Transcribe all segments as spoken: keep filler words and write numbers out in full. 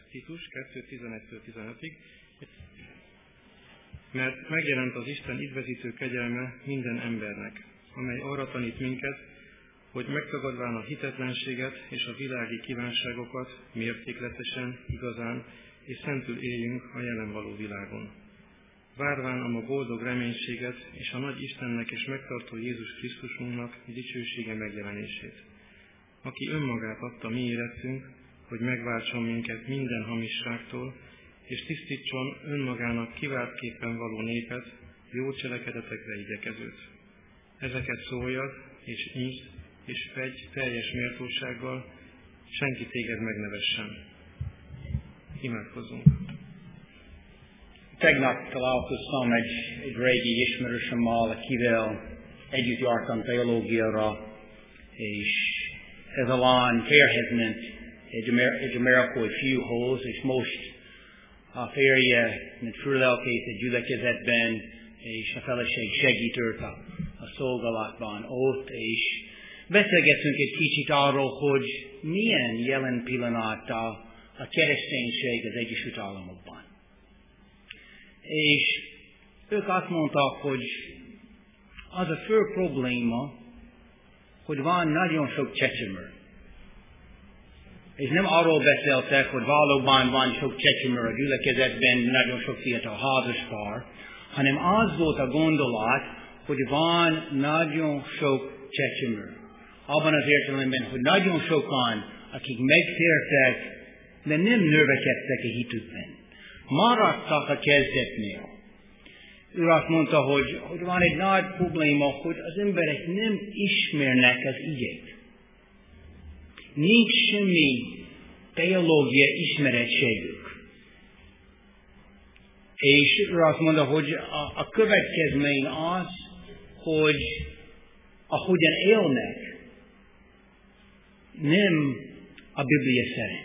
Titus kettő tizenegy tizenötig, mert megjelent az Isten üdvözítő kegyelme minden embernek, amely arra tanít minket, hogy megtagadván a hitetlenséget és a világi kívánságokat mértékletesen, igazán és szentül éljünk a jelen való világon. Várván a ma boldog reménységet és a nagy Istennek és megtartó Jézus Krisztusunknak dicsősége megjelenését, aki önmagát adta mi érettünk, hogy megváltson minket minden hamisságtól, és tisztítson önmagának kiváltképpen való népet, jó cselekedetekre igyekezőt. Ezeket szóljad, és nyisd, és fegy teljes méltósággal, senki téged megnevessen. Imádkozzunk! Tegnap találkoztam egy, egy régi ismerősömmel, akivel együtt jártam teológiára, és ez alán férhez ment egy, amer- egy amerikai fiúhoz, és most a férje, mint főlelkész egy gyülekezetben, és a feleség segítőt a, a szolgálatban ott, és beszélgetünk egy kicsit arról, hogy milyen jelen pillanat a, a kereszténység az Egyesült Államokban. És ők azt mondták, hogy az a fő probléma, hogy van nagyon sok csecsemő. És nem arról beszéltek, hogy valóban van sok csecsemő a gyülekezetben, nagyon sok fiatal házaspár, hanem az volt a gondolat, hogy van nagyon sok csecsemő. Abban az értelemben, hogy nagyon sokan, akik megtértek, de nem növekedtek a hitükben. Maradtak a kezdetnél. Ő azt mondta, hogy, hogy van egy nagy probléma, hogy az emberek nem ismernek az igét. Nincs semmi teológia ismeretségük. És ő azt mondta, hogy a, a következmény az, hogy ahogyan élnek, nem a Biblia szerint.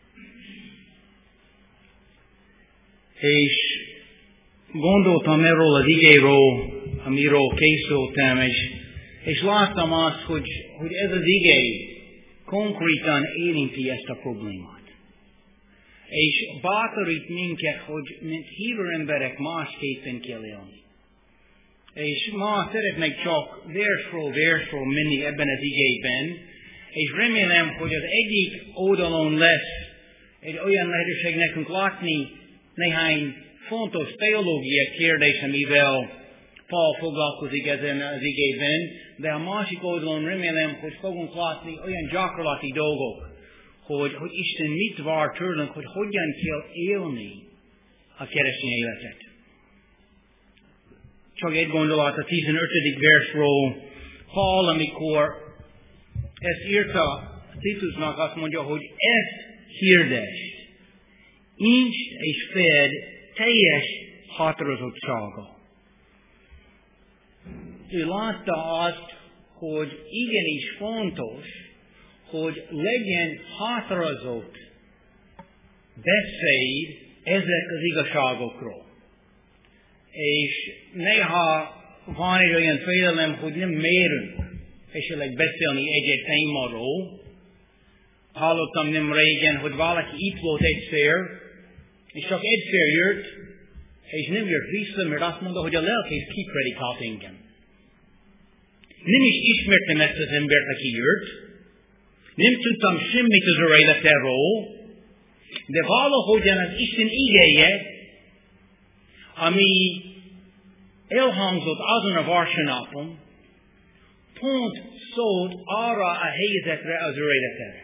És gondoltam erről az igéről, amiről készültem, és, és láttam azt, hogy, hogy ez az igé konkrétan érinti ezt a problémát. És bátorít minket, hogy mint hívő emberek másképpen kell élni. És ma szeretnék csak versről versről menni ebben az igében, és remélem, hogy az egyik oldalon lesz egy olyan lehetőség nekünk látni néhány fontos teológiai kérdés, amivel Paul foglalkozik ezen az igében, de a másik oldalon remélem, hogy fogunk látni olyan gyakorlati dolgok, hogy, hogy Isten mit vár tőlünk, hogy hogyan kell élni a keresztény életet. Csak egy gondolat a tizenötödik versről. Paul, amikor ezt írta Titusnak, azt mondja, hogy ezt hirdess, intsd és fedd teljes határozottsága. Ő látta azt, hogy igenis fontos, hogy legyen határozott beszéd ezek az igazságokról. És néha van egy olyan félelem, hogy nem mérünk esetleg beszélni egy-egy témáról. Hallottam nem régen, hogy valaki itt volt egyszer, és csak egyszer jött, és nem jött vissza, mert azt mondta, hogy a lelkész kipredikált engem. Nem is ismertem ezt az embert, aki jött, nem tudtam semmit az ő életéről, de valahogyan az Isten igéje, ami elhangzott azon a vasárnapon, pont szólt arra a helyzetre az ő életére.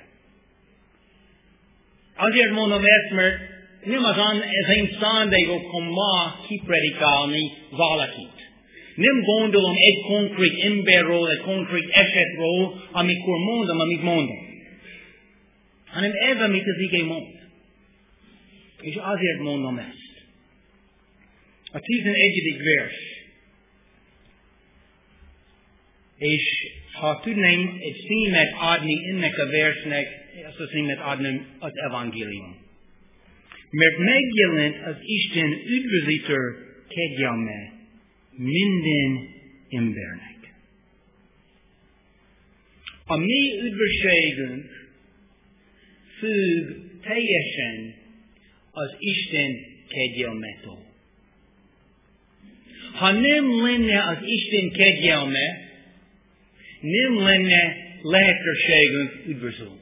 Azért mondom ezt, mert nem az, an, az én szándékom ma kipredikálni valakit. Nem gondolom egy konkrét emberről, egy konkrét esetről, amikor mondom, amit mondom. Hanem ez, amit az igé mond. És azért mondom ezt. A tizenegyedik vers. És ha tudném egy címet adni ennek a versnek, azt a címet adnám az evangélium. Mert megjelent az Isten üdvözítő kegyelme minden embernek. A mi üdvösségünk függ teljesen az Isten kegyelmetől. Ha nem lenne az Isten kegyelme, nem lenne lehetőségünk üdvözölni.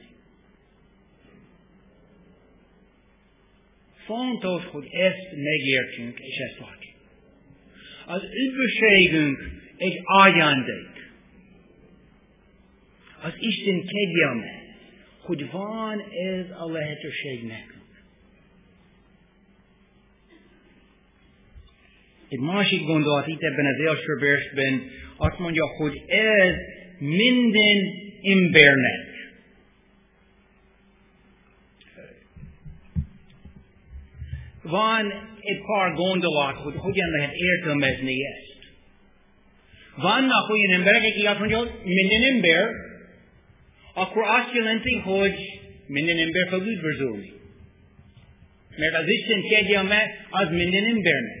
Fontos, hogy ezt megértsünk, és ezt látjuk. Az üdvösségünk egy ajándék. Az Isten kegyelme, hogy van ez a lehetőség nekünk. Egy másik gondolat itt ebben az első versben azt mondja, hogy ez minden embernek. Van egy pár gondolat, hogy hogyan lehet értelmezni ezt. Vannak olyan emberek, akik azt mondják, hogy minden ember, akkor azt jelenti, hogy minden ember fog üdvözölni. Mert az Isten kegyelme az minden embernek.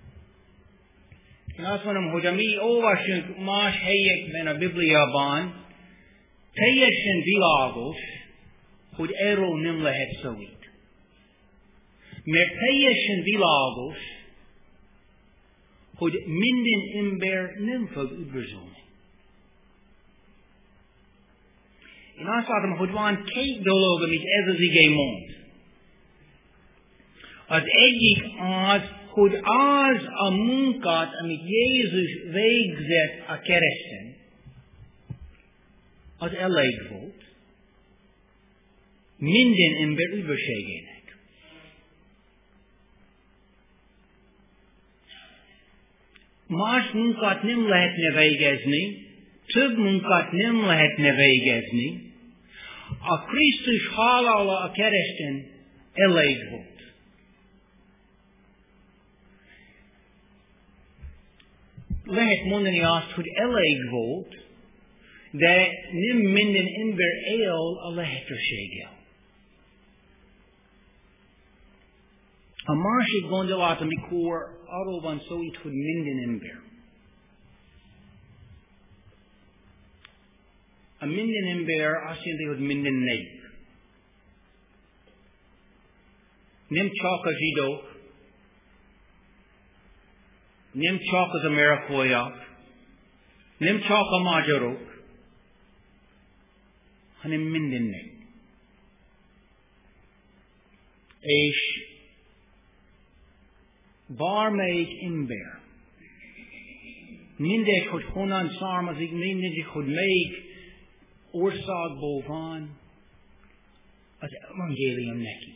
Én azt mondom, hogy mi olvasunk más helyekben a Bibliában, teljesen világos, hogy erről nem lehet szó itt. Mert teljesen világos, hogy minden ember nem fog üdvözölni. Én azt látom, hogy van két dolog, amit ez az ige mond. Az egyik az, hogy az a munkát, amit Jézus végzett a kereszten, az elég volt minden ember üdvösségének. Más munkát nem lehetne végezni, több munkát nem lehetne végezni. A Krisztus halála a kereszten elég volt. Lehet mondani azt, hogy elég volt, de nem minden ember él a lehetőséggel. A másik gondolat, amikor arról van szó itt, hogy minden ember. A minden ember azt jelenti, hogy minden nép. Nem csak a zsidók, nem csak az amerikaiak, nem csak a magyarok, hanem minden nép. És bármelyik ember, mindegy, hogy honnan származik, mindegy, hogy melyik országból van, az evangélium neki.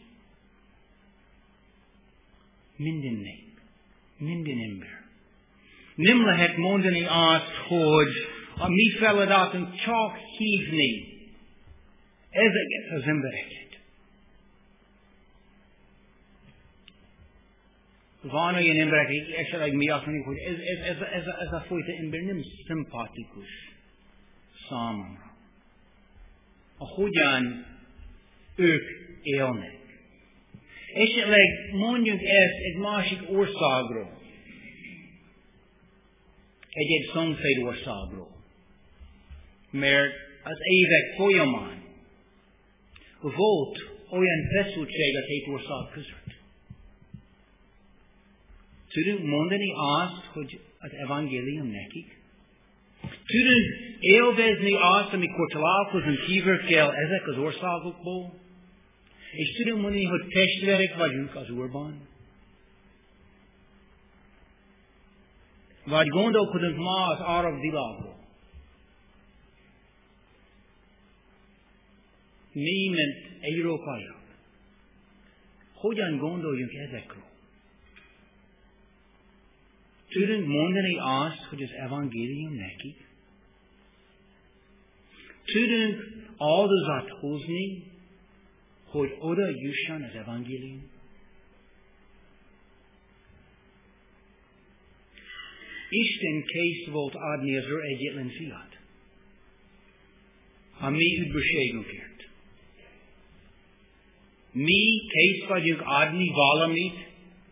Minden nép, minden ember. Nem lehet mondani azt, hogy a mi feladatunk csak hívni ezeket az embereket. Van olyan emberek, akik esetleg mi azt mondjuk, hogy ez, ez, ez, ez, ez a fajta ember nem szimpatikus számomra. Ahogyan ők élnek. Esetleg mondjuk ezt egy másik országról. Egy-egy szomszéd országról. Mert az évek folyamán volt olyan feszültség a két ország között. Tudunk mondani azt, hogy az evangélium nekik? Tudunk élvezni azt, amikor találkozunk hívőkkel ezek az országokból? És tudunk mondani, hogy testvérek vagyunk az Úrban? Vagy gondolkodunk ma az arab világról? Mi, mint európaiak, hogyan gondoljunk ezekről? Tudunk mondani azt, hogy az evangélium nekik? Tudunk áldozat hozni, hogy oda jusson az evangélium? Isten kész volt adni az ő egyetlen fiat. A mi üdvösségünkért. Mi kész vagyunk adni valamit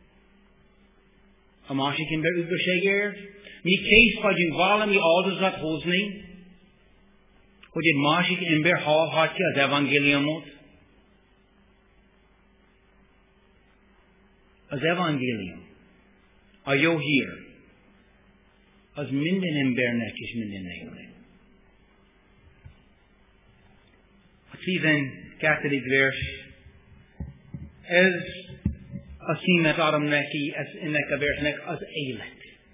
a másik ember üdvösségért. Mi kész vagyunk valami áldozat hozni, hogy egy másik ember hallhatja az evangéliumot. az evangélium, a jó hír, az minden embernek és minden népnek. A tizenkettedik vers, ez a címet adom neki, ez, ennek a versnek az élet.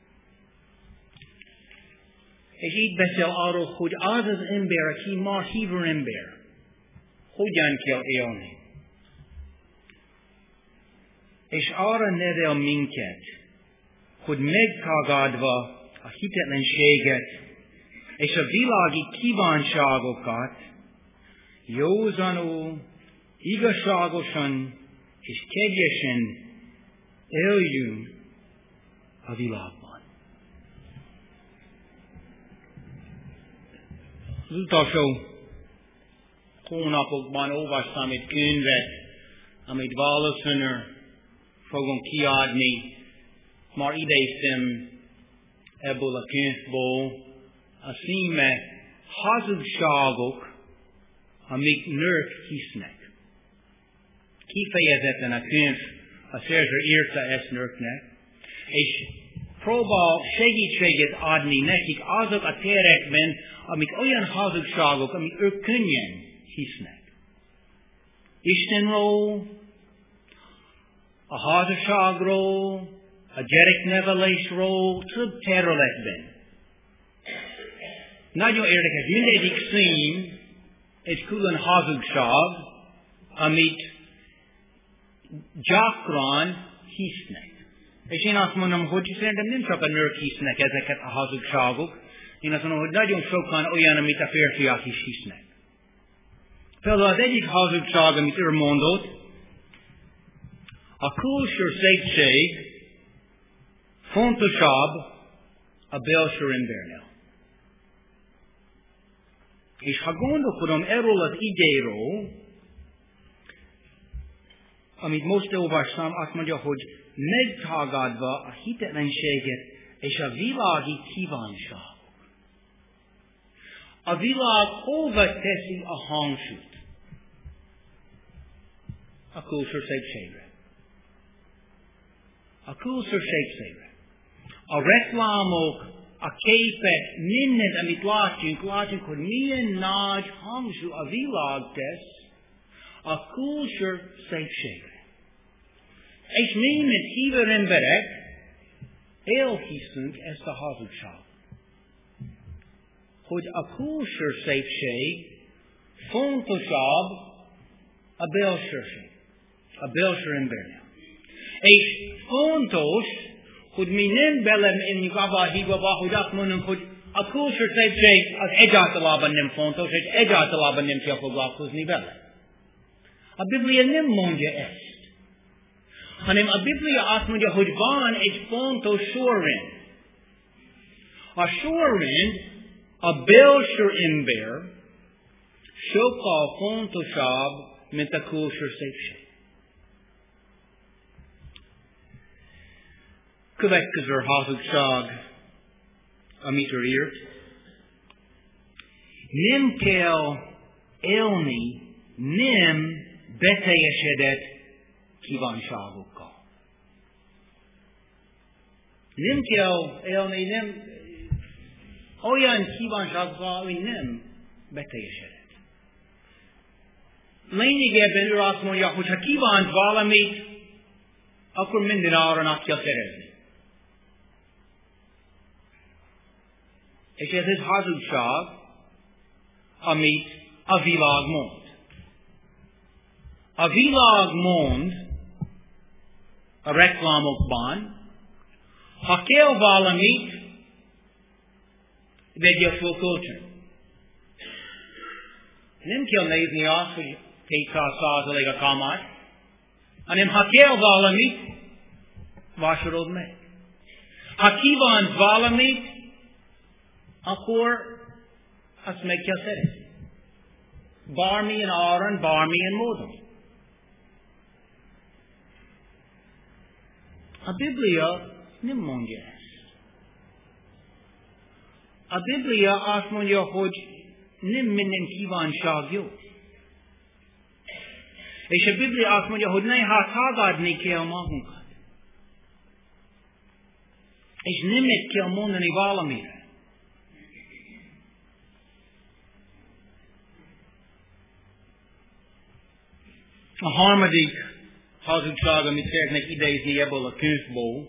És így beszél arról, hogy az az ember, aki ma hívő ember, hogyan kell élni. És arra nevel minket, hogy megtagadva a hitetlenséget és a világi kívánságokat józanul, igazságosan és kegyesen éljünk a világban. Az utolsó hónapokban olvastam egy könyvet, amit valószínűleg fogom kiadni. Már idéztem ebből a könyvből. A címe Hazugságok, amik nők hisznek. Kifejezetten a könyv, a szerző írta ezt nőknek, és próbál segítséget adni nekik azok a terekben, amik olyan hazugságok, amik ők könnyen hisznek. Istenről, a házasságról, a gyereknevelésről, több területben. Nagyon érdekes, mindegyik cím egy külön hazugság, amit gyakran hisznek. És én azt mondom, hogy szerintem nem csak a nők hisznek ezeket a hazugságok, én azt mondom, hogy nagyon sokan olyan, amit a férfiak is hisznek. Például az egyik hazugság, amit ő mondott, a külső szépség fontosabb a belső embernél. És ha gondolkodom erről az igéről, amit most olvastam, azt mondja, hogy megtagadva a hitetlenséget és a világi kívánságok. A világ hova teszi a hangsúlyt? A külső szépségre. A külső szépségre. A reklámok, a képek, mindent, amit látunk, látunk, hogy milyen nagy hangsúly a világ tesz a külső szépségre. És mi, mint hívő emberek, elhiszünk ezt a hazugságot. Hogy a külső szépség fontosabb a belsőség, a belső embernél. És fontos, hogy mi nem belemenjünk abba a hibába, hogy azt mondunk, hogy a külső szépség az egyáltalában nem fontos, és egyáltalában nem kell foglalkozni vele. A Biblia nem mondja ezt. Hanem a Biblia azt mondja, hogy van egy fontos sorrend. A sorrend, a belső ember sokkal fontosabb, mint a külső szépség. Következő hazugság, amit ő írt. Nem kell élni nem beteljesedett kívánságokkal. Nem kell élni nem olyan kívánságokkal, ami nem beteljesedett. Lényegében ő azt mondja, hogy ha kívánt valamit, akkor minden áron azt kell szerezni. És ez egy hazugság, amit a világ mond. A világ mond a reklámokban, ha kell valamit, vegyél fel kölcsön. Nem kell nézni azt, hogy kétszáz százalék a kamat, hanem ha kell valamit, vásárolod meg. Ha kívánsz valamit, akkor azt meg kell szerezni. Bármilyen áron, bármilyen módon. A Biblia nem mondja ezt. A Biblia azt mondja, hogy nem minden kívánság jó. És a Biblia azt mondja, hogy néha tagadni kell magunkat. És nemet kell mondani valamire. A harmadik hazugság, amit szeretnék idézni ebből a könyvből,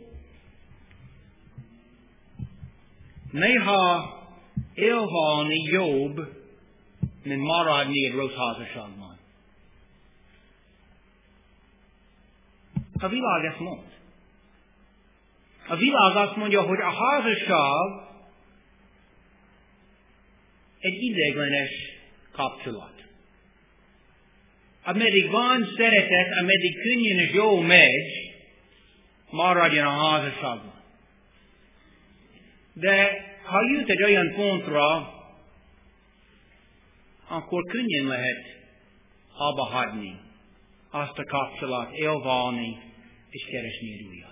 néha élvalni jobb, mint maradni egy rossz házasságban. A világ ezt mond. A világ azt mondja, hogy a házasság egy ideiglenes kapcsolat. Ameddig van szeretet, ameddig könnyen és jól megy, maradjon a házasságban. De ha jut egy olyan pontra, akkor könnyen lehet abba hagyni azt a kapcsolat, élvalni és keresni egy újat.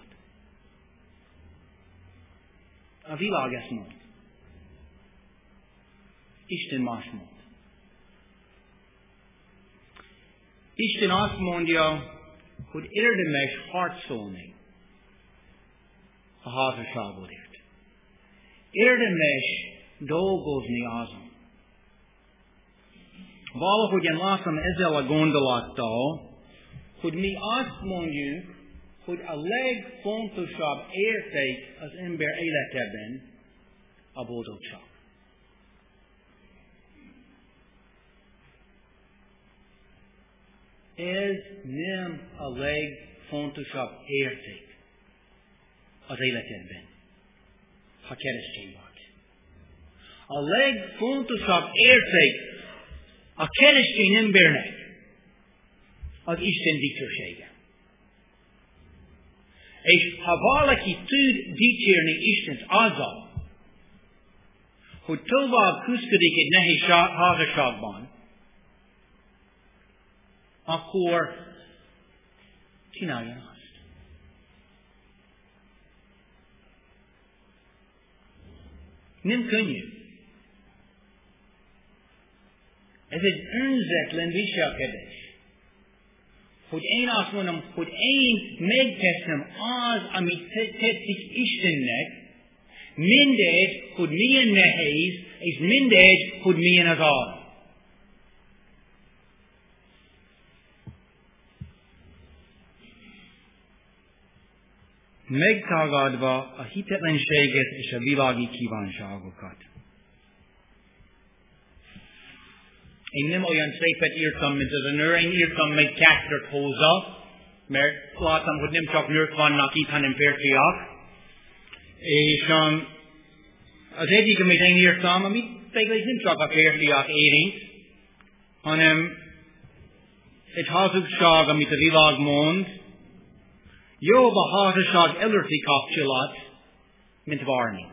A világ ezt mond. Isten más mond. Isten azt mondja, hogy érdemes harcolni a házasságodért. Érdemes dolgozni azon. Valahogyan látom ezzel a gondolattal, hogy mi azt mondjuk, hogy a legfontosabb érték az ember életében a boldogság. Ez nem a legfontosabb érték az életedben, ha keresztény vagy. A legfontosabb érték a keresztény embernek az Isten dicsősége. És ha valaki tud dicsérni Istent azzal, hogy tovább küzdik egy nehéz házasságban, akkor csináljon azt. Nem könnyű. Ez egy önzetlen viselkedés. Hogy én azt mondom, hogy én megteszem az, amit tetszik Istennek, mindegy, hogy milyen nehéz, és mindegy, hogy milyen az ár. Megtagadva a hitetlenséget és a világi kívánságokat. Én nem olyan szépet írtam, mint az a nő, én írtam meg kettőt hozzá, mert láttam, hogy nem csak nők vannak itt, hanem férfiak. És um, az egyik, amit én írtam, amit végül nem csak a férfiak érint, hanem egy hazugság, amit a világ mond, jobb a házasság előtti kapcsolat, mint várni.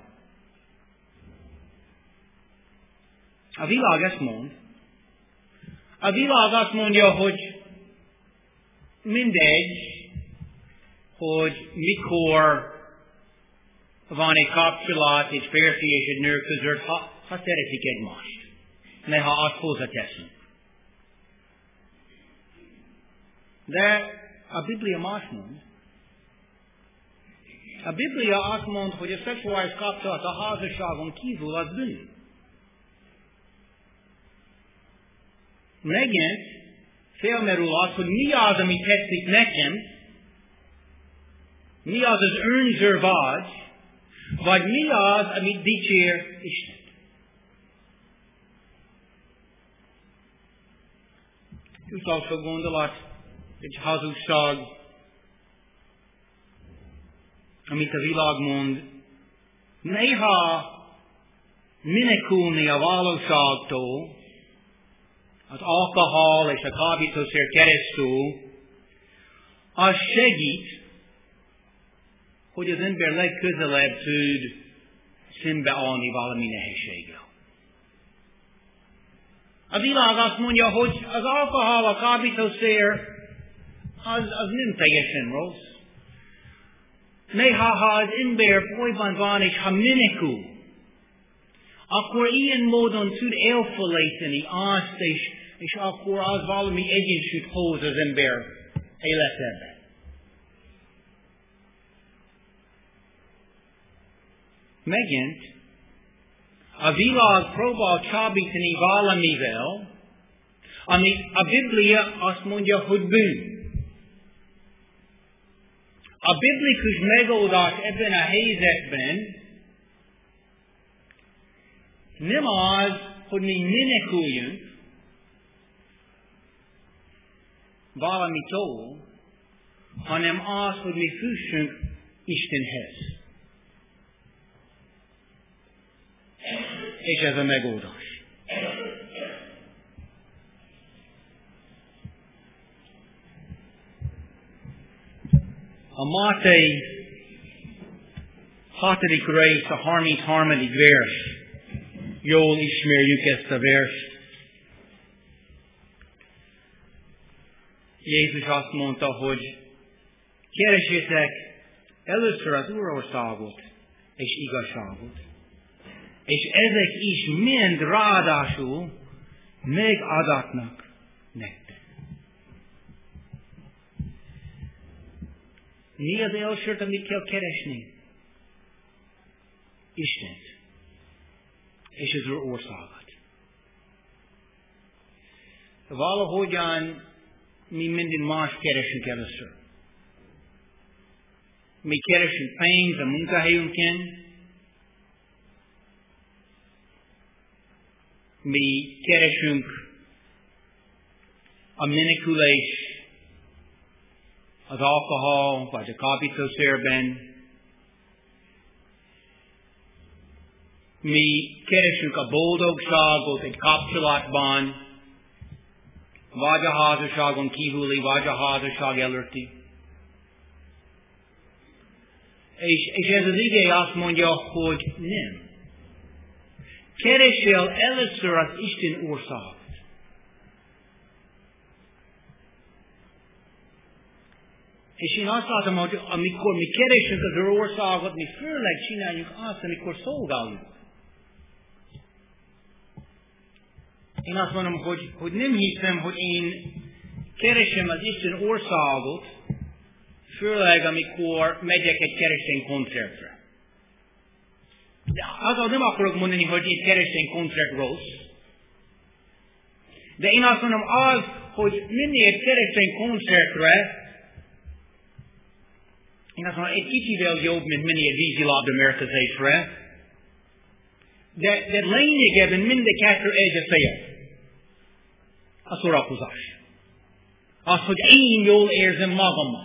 A világ ezt mond. A világ azt mondja, hogy mindegy, hogy mikor van egy kapcsolat egy férfi és egy nő között, ha, ha szeretik egymást. Néha azt hozzáteszünk. De a Biblia más mond. A Biblia azt mond, hogy a szexuális kapcsolat a házasságon kívül az bűn. Megint felmerül az, hogy mi az, ami tetszik nekem, mi az az önzővágy, vagy mi az, amit dicsér Isten. Utolsó gondolat, egy hazugság, amit a világ mond, néha menekülni a valóságtól, az alkohol és a kábítószer keresztül, az segít, hogy az ember legközelebb tud szembeállni valami nehézséggel. A világ azt mondja, hogy az alkohol, a kábítószer, az, az nem teljesen rossz. Néha, ha az ember bajban van, és ha menekül, akkor ilyen módon tud elfelejteni azt, és, és akkor az valami egyensúlyt hoz az ember életében. megint a világ próbál csábítani valamivel, ami a Biblia azt mondja, hogy bűn. A biblikus megoldás ebben a helyzetben nem az, hogy mi meneküljünk valamitől, hanem az, hogy mi füssünk Istenhez. És ez a megoldás. A Máté hatodik rész, a harmincharmadik vers. Jól ismerjük ezt a verst. Jézus azt mondta, hogy keressétek először az Úrországot és igazságot. És ezek is mind ráadásul megadatnak nektek. Mi az elsőt, amit kell keresni? Istent. És az Úr országot. Valahogyan mi minden más keresünk először. Mi keresünk pénzt a munkahelyünken, mi keresünk a menekülés az alkohol vagy a kábítószerben. Mi keresünk a boldogságot egy kapcsolatban, vagy a házasságon kívüli, vagy a házasság előtti. És, és ez az ige azt mondja, hogy nem. Keressél először az Isten országot. És én azt látom, hogy amikor mi keresünk az országot, mi főleg csináljuk azt, amikor szolgálunk. Én azt mondom, hogy, hogy nem hiszem, hogy én keresem az Isten országot, főleg amikor megyek egy keresztény koncertre. De azzal nem akarok mondani, hogy egy keresztény koncert rossz. De én azt mondom, az, hogy menni egy keresztény koncertre, én azt mondom, egy kicsivel jobb, mint menni egy vízilabda mérkőzésre. De, de lényegében mind a kettő egy a cél. A szórakozás. Az, hogy én jól érzem magamat.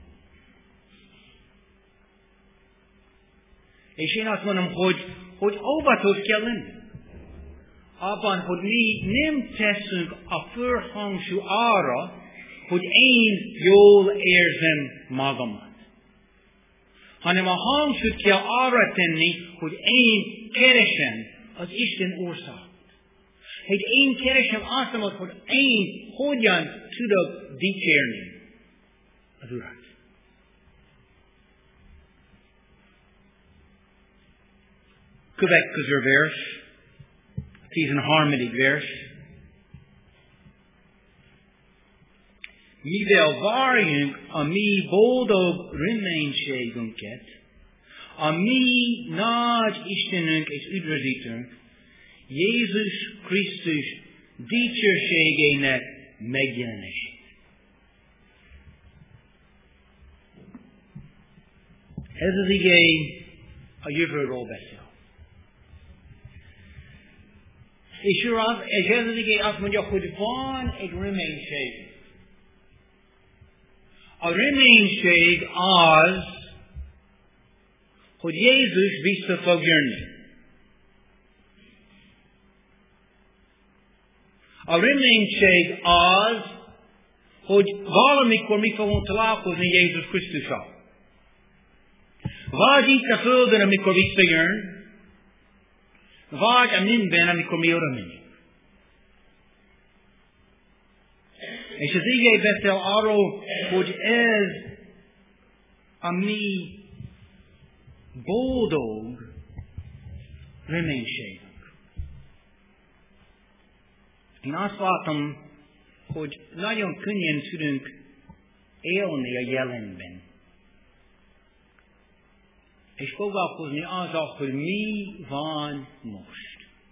És én azt mondom, hogy, hogy óvatos kell lenni. Abban, hogy mi nem teszünk a főhangsúly arra, hogy én jól érzem magamat. Hanem a hangsúlyt kell arra tenni, hogy én keresem az Isten országot. Hogy én keresem azt, hogy én hogyan tudok dicsérni az Urat. Következő vers, tizenharmadik vers. Mivel várjunk a mi boldog reménységünket, a mi nagy Istenünk és üdvözítőnk, Jézus Krisztus dicsőségének megjelenését. Ez az igény a jövőről beszél. És, az, és ez az igény azt mondja, hogy van egy reménység. A reménység az, hogy Jézus vissza fog jönni. A reménység az, hogy valamikor mi fogunk találkozni Jézus Krisztussal. Vagy itt a földön, amikor visszajön, vagy a mennyben, amikor mi oda megyünk. És az ige beszél arról, hogy ez a mi boldog reménységünk. Én azt látom, hogy nagyon könnyen tudunk élni a jelenben. és foglalkozni azzal, hogy mi van most.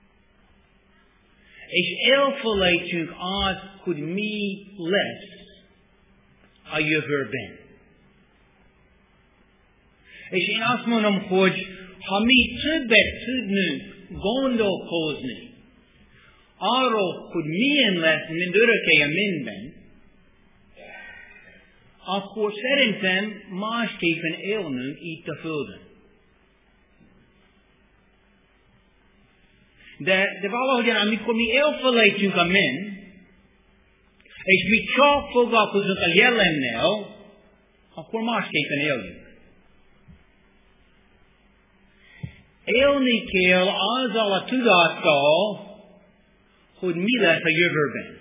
És elfelejtünk az, hogy mi lesz a jövőben. És én azt mondom, hogy ha mi többet tudnunk gondolkozni arról, hogy milyen lesz mind örökké a minden, akkor szerintem másképpen élnünk itt a Földön. De, de valahogyan, amikor mi elfelejtünk a men, és mi csak foglalkozunk a jelennel, akkor másképpen éljünk. Élni kell azzal a tudattal, hogy mi lesz a jövőben.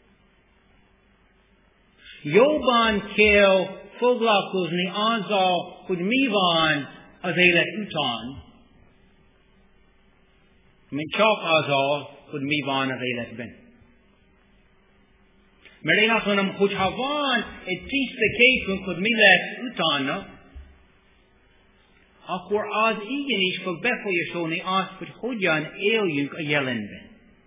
Jobban kell foglalkozni azzal, hogy mi van az élet után, mint csak azzal, hogy mi van az életben. Mert én azt mondom, hogy ha van egy tiszta képünk, hogy mi lesz utána, akkor az igenis fog befolyásolni azt, hogy hogyan éljünk a jelenben.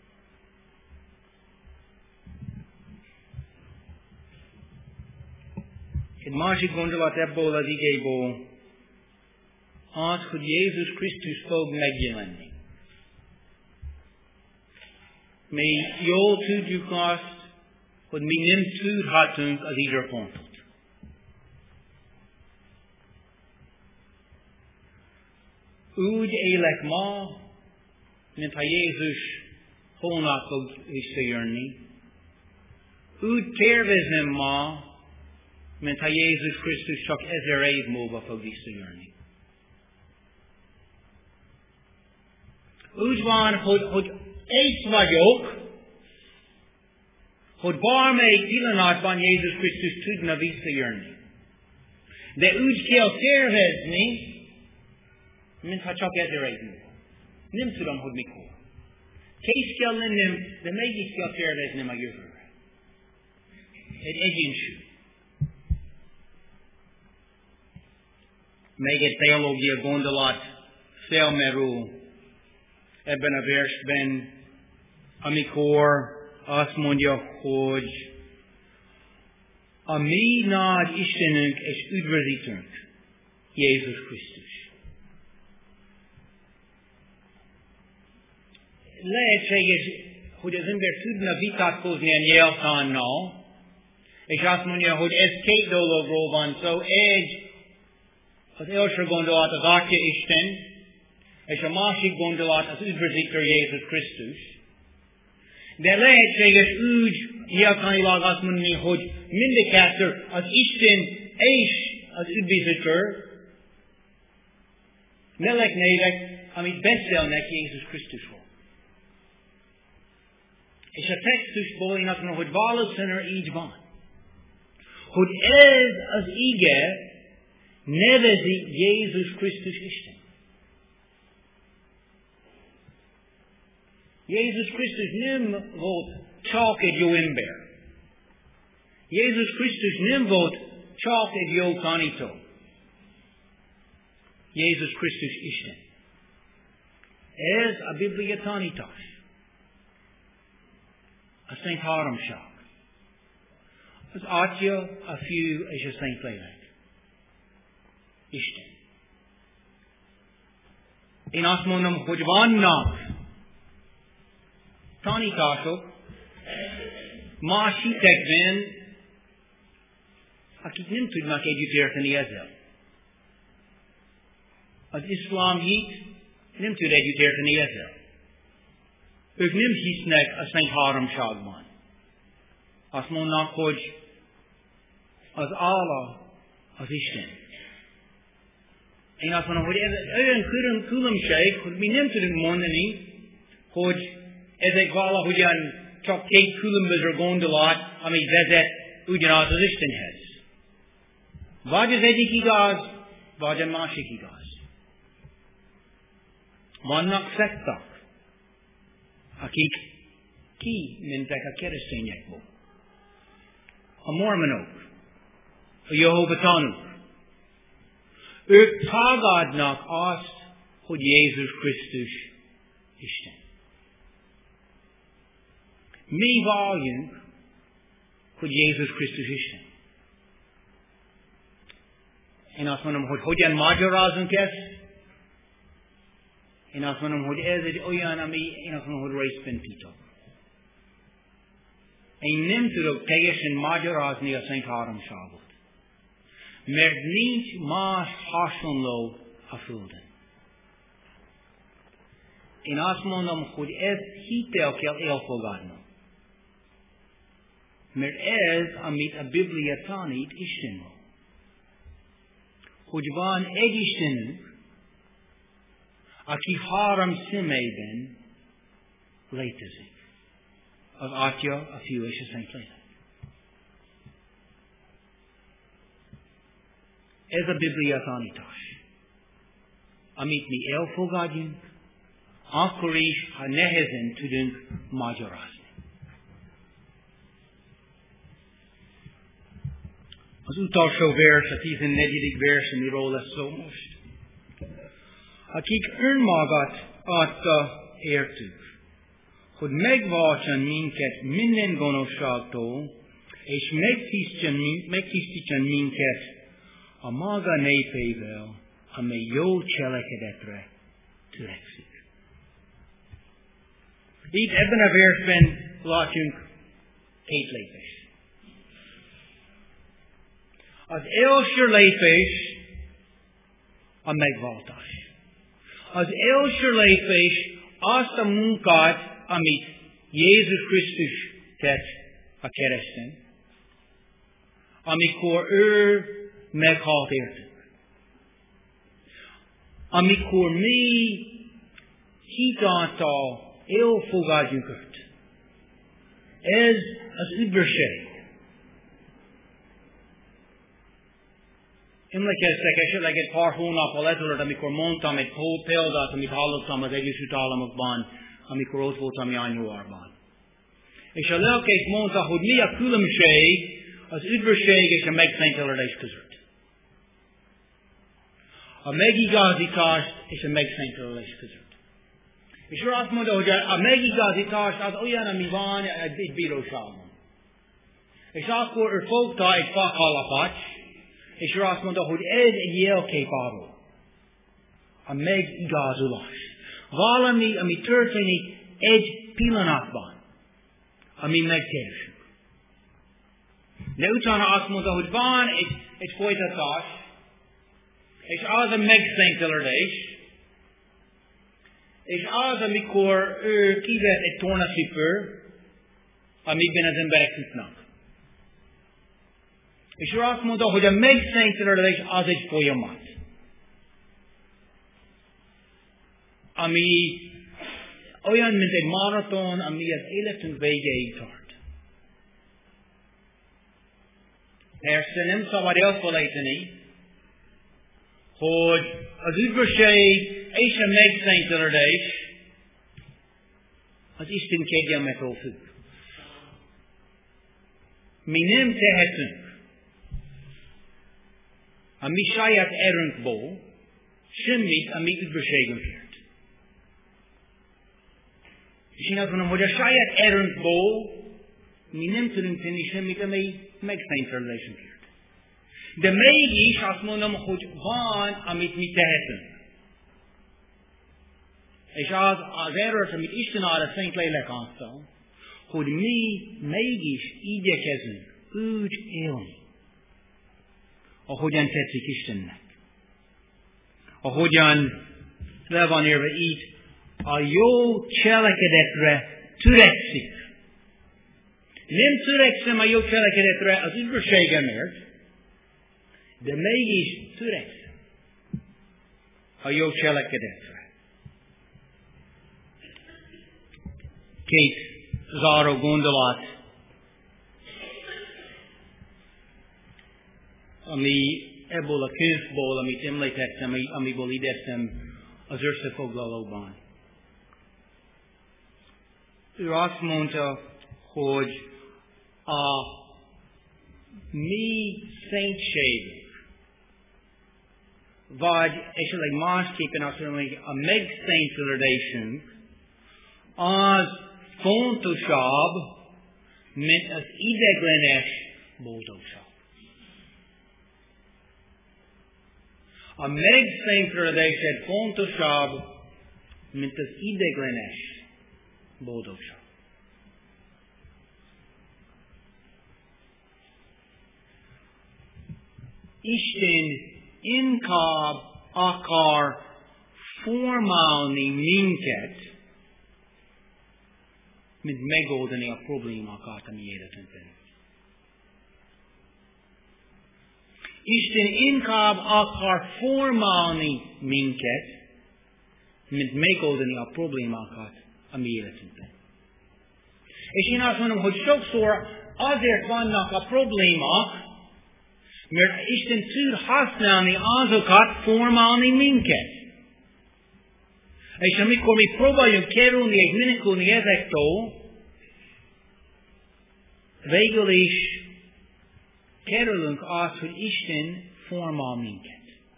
Egy másik gondolat ebből az igéből az, hogy Jézus Krisztus fog megjelenni. Mi jól tudjuk azt, hogy mi nem tudhatunk az időpontot. Úgy élek ma, mintha Jézus holnap fog visszajönni. Úgy tervezem ma, mintha Jézus Krisztus csak ezer év múlva fog visszajönni. Úgy van, hogy, hogy ész vagyok, hogy bármelyik pillanatban Jézus Krisztus tudna visszajönni. De úgy kell tervezni, mintha csak ezer év múlva. Nem tudom, hogy mikor. Kész kell lennem, de mégis kell terveznem a jövőre. Egy egyensúly. Még egy teológia gondolat felmerül ebben a versben, amikor azt mondja, hogy a mi nagy Istenünk és üdvözítőnk, Jézus Krisztus. Lehetséges, hogy az ember tudna vitatkozni a nyelvtannal, és azt mondja, hogy ez két dologról van szó. Egy, az első gondolat az Atya Isten, és a másik gondolat az üdvözítő Jézus Krisztus. De lehetséges úgy nyelvtanilag azt mondani, hogy mind a kettő az Isten és az üdvözítő leleknévek, amit beszélnek Jézus Krisztusról. És a textusból én azt mondom, hogy valószínűleg így van. Hogy ez az ige nevezi Jézus Krisztus Isten. Jézus Krisztus nem volt csak egy jó ember. Jézus Krisztus nem volt csak egy jó tanító. Jézus Krisztus Isten. Ez a Biblia tanítás. A Szent Háromság. Az Atya, a Fiú és a Szent Lélek. Isten. Én azt mondom, hogy vannak tanítások más hitekben, akik nem tudnak együttérteni ezzel. Az iszlám hit nem tud együttérteni ezzel. Ők nem hisznek a Szent Háromságban. Azt mondnak, hogy az Allah az Isten. Én azt mondom, hogy ez olyan külön különbség, hogy mi nem tudunk mondani, hogy ezek valahogyan csak két különböző gondolat, ami vezet ugyanaz az Istenhez. Vagy az egyik igaz, vagy a másik igaz. Vannak szekták, akik kimentek a keresztényekből. A mormonok, a Jehova tanúk. Ők tagadnak azt, hogy Jézus Krisztus Isten. Mi valljunk, hogy Jézus Krisztus Isten. Én azt mondom, hogy hogyan magyarázunk ezt? Én azt mondom, hogy ez egy olyan, ami én azt mondom, hogy részben titok. Én nem tudok teljesen magyarázni a Szent Háromságot. Mert nincs más hasonló a Földön. Én azt mondom, hogy ezt hittel kell elfogadnom. Mert ez, amit a Biblia tanít, Istenről. Hogy van egy Istenünk, aki három személyben létezik. Az Atya, a Fiú és a Szentlélek. Ez a Biblia tanítás. Amit mi elfogadjunk, akkor is, ha nehezen tudunk magyarázni. Az utolsó vers, a tizennegyedik vers, amiről lesz szó most. Akik önmagat adta értük, hogy megváltson minket minden gonoszságtól, és megtisztítson minket a maga népével, amely jó cselekedetre törekszik. Itt ebben a versben látjunk két lépést. Az első lépés a megváltás. Az első lépés azt a munkát, amit Jézus Krisztus tett a kereszten, amikor ő meghalt értünk. Amikor mi hitáltal elfogadjuk őt. Ez az üdvösség. Emlékeztek esetleg egy pár hónappal ezelőtt, amikor mondtam egy példát, amit hallottam az Egyesült Államokban, amikor ott voltam januárban. És a lelkész mondta, hogy mi a különbség az üdvösség és a megszentelődés között. A megigazítás és a megszentelődés között. És ő azt mondta, hogy a megigazítás az olyan, ami van egy bíróságon. És akkor ő fogta egy fakalapot, és ő azt mondta, hogy ez egy jelkép arról. A megigazulás. Valami, ami történik egy pillanatban, ami megtérülünk. De utána azt mondta, hogy van egy, egy folytatás, és az a megszentelődés, és az, amikor ő kivett egy tornacipő, amikben az emberek futnak. És ő azt mondta, hogy a megszentelődés az egy folyamat. Ami olyan, mint egy maraton, ami az életünk végéig tart. Persze nem szabad elfelejteni, hogy az üdvösség és a megszentelődés az Isten kegyelmetől függ. Mi nem tehetünk a mi saját erőnkból semmit a mi üdvösségünkért. És én azt mondom, hogy a saját erőnkból mi nem tudunk tenni semmit a mi megszentelődésünkért. De mégis azt mondom, hogy van, amit mi tehetünk. És az az erőt, amit Isten ad a Szentlélek által, hogy mi mégis igyekezünk úgy élni, ahogyan tetszik Istennek. Ahogyan le van írva így, a jó cselekedetre törekszik. Nem törekszem a jó cselekedetre az üdvösségemért, de mégis törekszem a jó cselekedetre. Két záró gondolat, ami ebből a könyvből, amit említettem, amiből idéztem az összefoglalóban. Ő azt mondta, hogy a mi szentségünk vagy esetleg másképpen azt mondom, hogy a megszentelődésünk az fontosabb, mint az ideglenes boldogság. A megszentelődésed fontosabb, mint az ideglenes boldogság. Isten inkább akar formálni minket, mint megoldani a problémákat a mi életünkben. Isten inkább akar formálni minket, mint megoldani a problémákat a mi életünkben. És én azt mondom, hogy sokszor azért vannak a problémák, mert Isten tud használni azokat, formálni minket. És amikor mi próbáljunk kerülni és menekülni ezektől, végül is kerülünk azt, hogy Isten formál minket.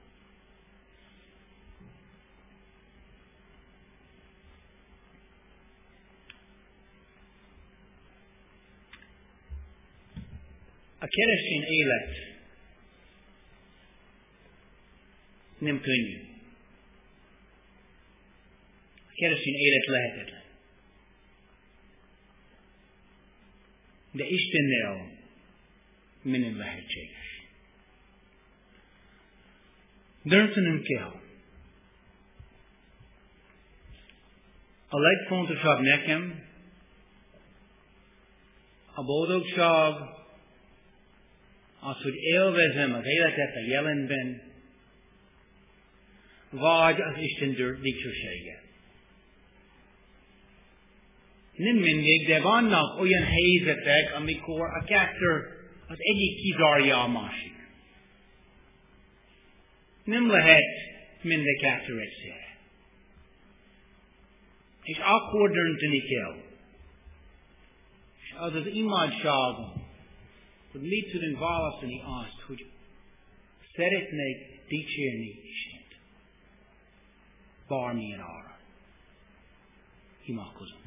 A keresztény élet nem könnyű. A keresztény élet lehetetlen. De Istennel minden lehetséges. Döntenünk kell. A legfontosabb nekem a boldogság az, hogy élvezem az életet a jelenben, vagy az Isten dicsősége. Nem mindig, de vannak olyan helyzetek, amikor a kettő az egyik kizárja a másik. Nem lehet mind a kettő egyszerre. És akkor dönteni kell. És az az imádságom, hogy mit tudunk választani azt, hogy szeretnék dicsérni Istent. Bármilyen ára. Imádkozunk.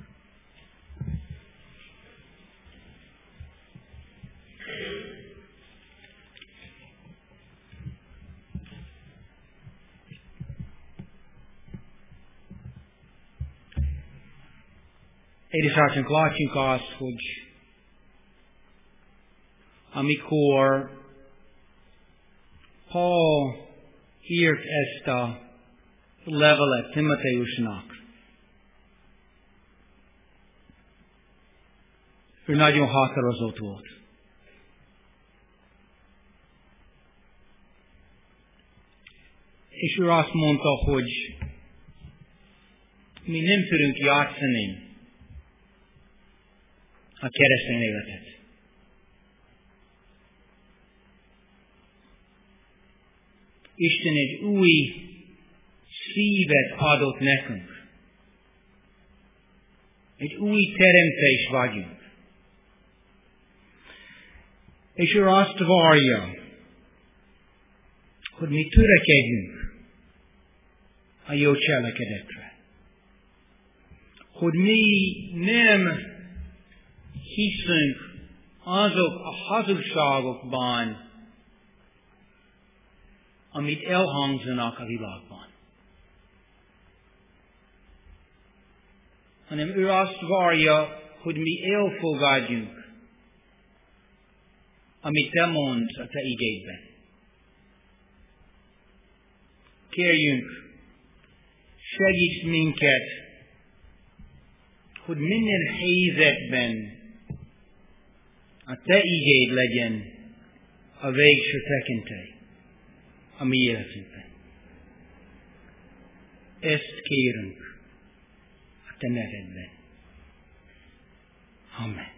Édesártyánk, látjunk azt, hogy amikor Paul írt ezt a levelet Timoteusnak, ő nagyon határozott volt. És ő azt mondta, hogy mi nem tudunk játszani a keresztény életet. Isten egy új szívet adott nekünk. Egy új teremtés vagyunk. És ő azt várja, hogy mi törekedjünk a jó cselekedetre. Hogy mi nem hiszünk azok a hazugságokban, amit elhangzanak a világban. Hanem ő azt várja, hogy mi elfogadjunk, amit te mondsz a te igédben. Kérjünk, segíts minket, hogy minden helyzetben a te igéd legyen a végső tekintély a mi életünkben. Ezt kérünk a te nevedben. Amen.